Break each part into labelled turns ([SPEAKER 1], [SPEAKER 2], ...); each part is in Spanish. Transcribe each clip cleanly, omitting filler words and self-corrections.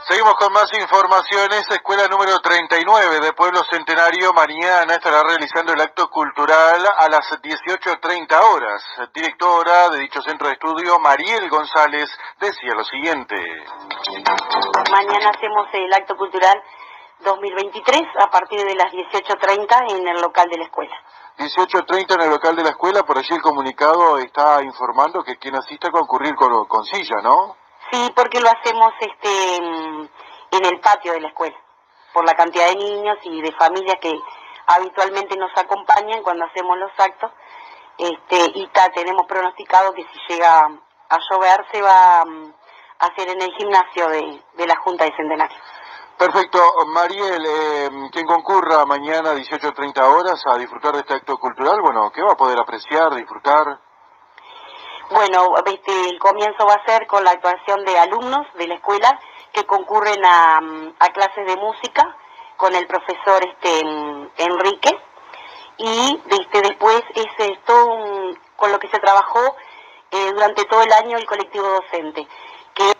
[SPEAKER 1] Seguimos con más informaciones. Escuela número 39 de Pueblo Centenario mañana estará realizando el acto cultural a las 18:30 horas. Directora de dicho centro de estudio, Mariel González, decía lo siguiente.
[SPEAKER 2] Mañana hacemos el acto cultural 2023 a partir de las 18:30 en el local de la escuela.
[SPEAKER 1] 18:30 en el local de la escuela. Por allí el comunicado está informando que quien asista a concurrir con silla, ¿no?
[SPEAKER 2] Sí, porque lo hacemos en el patio de la escuela, por la cantidad de niños y de familias que habitualmente nos acompañan cuando hacemos los actos, tenemos pronosticado que si llega a llover se va a hacer en el gimnasio de la Junta de Centenario.
[SPEAKER 1] Perfecto. Mariel, quien concurra mañana a 18:30 horas a disfrutar de este acto cultural, bueno, ¿qué va a poder apreciar, disfrutar?
[SPEAKER 2] Bueno, el comienzo va a ser con la actuación de alumnos de la escuela que concurren a clases de música con el profesor Enrique, y después es todo con lo que se trabajó durante todo el año el colectivo docente, que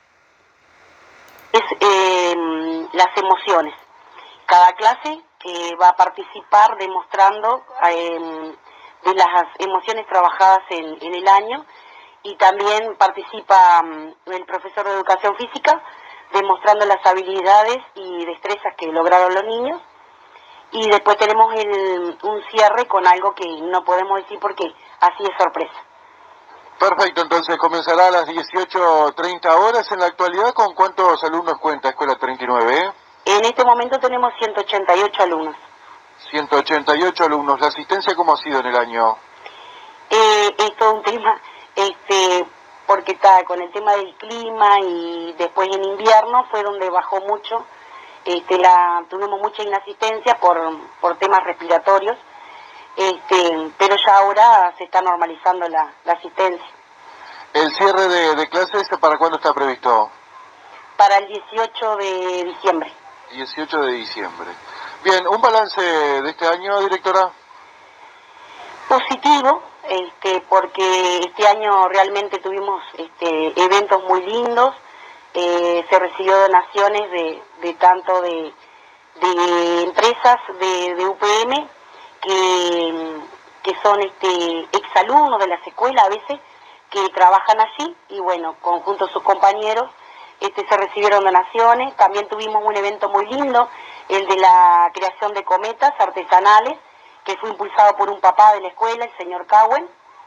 [SPEAKER 2] es las emociones. Cada clase va a participar demostrando de las emociones trabajadas en el año, y también participa el profesor de educación física demostrando las habilidades y destrezas que lograron los niños, y después tenemos un cierre con algo que no podemos decir porque así es sorpresa.
[SPEAKER 1] Perfecto, entonces comenzará a las 18:30 horas. En la actualidad, ¿con cuántos alumnos cuenta Escuela 39?
[SPEAKER 2] En este momento tenemos 188 alumnos.
[SPEAKER 1] 188 alumnos. ¿La asistencia cómo ha sido en el año?
[SPEAKER 2] Es todo un tema, porque está con el tema del clima, y después en invierno fue donde bajó mucho, tuvimos mucha inasistencia por temas respiratorios, pero ya ahora se está normalizando la asistencia.
[SPEAKER 1] ¿El cierre de clases para cuándo está previsto?
[SPEAKER 2] Para el 18 de diciembre.
[SPEAKER 1] 18 de diciembre. Bien, ¿un balance de este año, directora?
[SPEAKER 2] Positivo, porque este año realmente tuvimos eventos muy lindos, se recibió donaciones de tanto de empresas de UPM que son exalumnos de las escuelas a veces que trabajan allí, y bueno, junto a sus compañeros se recibieron donaciones. También tuvimos un evento muy lindo, el de la creación de cometas artesanales, que fue impulsado por un papá de la escuela, el señor Cowen.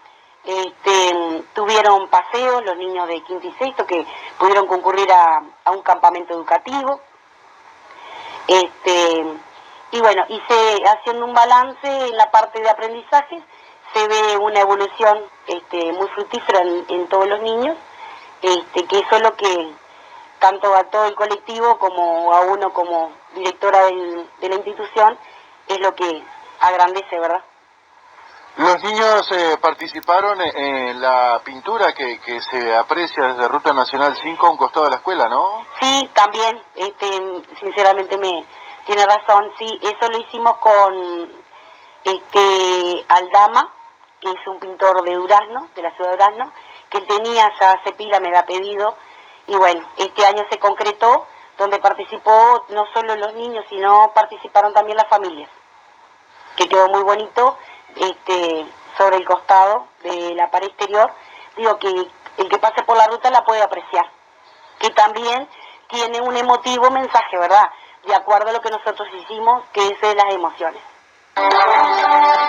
[SPEAKER 2] Tuvieron paseos los niños de quinto y sexto que pudieron concurrir a un campamento educativo. Y bueno, haciendo un balance en la parte de aprendizaje, se ve una evolución muy fructífera en todos los niños, que eso es lo que tanto a todo el colectivo como a uno como directora de la institución es lo que agrandece, ¿verdad?
[SPEAKER 1] Los niños participaron en la pintura que se aprecia desde Ruta Nacional 5 a un costado de la escuela, ¿no?
[SPEAKER 2] Sí, también, sinceramente tiene razón, sí, eso lo hicimos con Aldama, que es un pintor de Durazno, de la ciudad de Durazno, que él tenía ya hace pila, me había pedido, y bueno, este año se concretó, donde participó no solo los niños, sino participaron también las familias, que quedó muy bonito, sobre el costado de la pared exterior. Digo que el que pase por la ruta la puede apreciar, que también tiene un emotivo mensaje, ¿verdad?, de acuerdo a lo que nosotros hicimos, que es de las emociones.